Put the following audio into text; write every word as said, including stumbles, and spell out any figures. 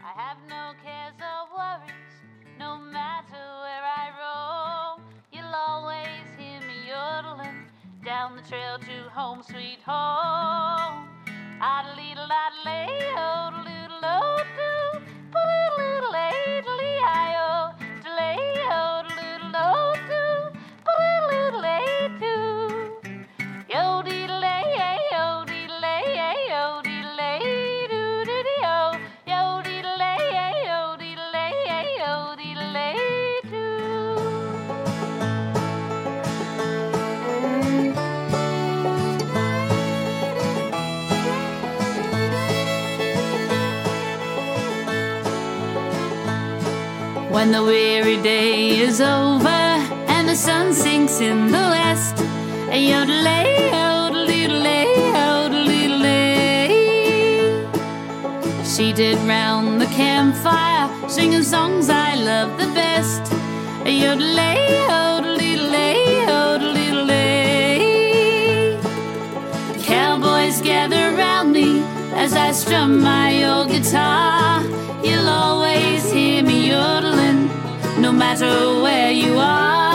I have no cares or worries, no matter where I roam. You'll always hear me yodeling down the trail to home sweet home. Oddly-doodle-lay, oh-doodle-doo, ba-doodle-doodle-lay-doodle-ee-I-oh, doodle-lay, oh-doodle-doo, ba-doodle-doodle-lay-doo. Yo-dee-lay, yo-dee-lay, yo-dee-lay, doo-dee-dee-yo, yo-dee-lay, yo-dee-lay, yo-dee-lay, doo. When the weary day is over and the sun sinks in the west, yodelay, yodelay, yodelay, seated round the campfire, singing songs I love the best. Yodelay, yodelay, yodelay. Cowboys gather round me as I strum my old guitar. You'll always hear me yodeling, no matter where you are.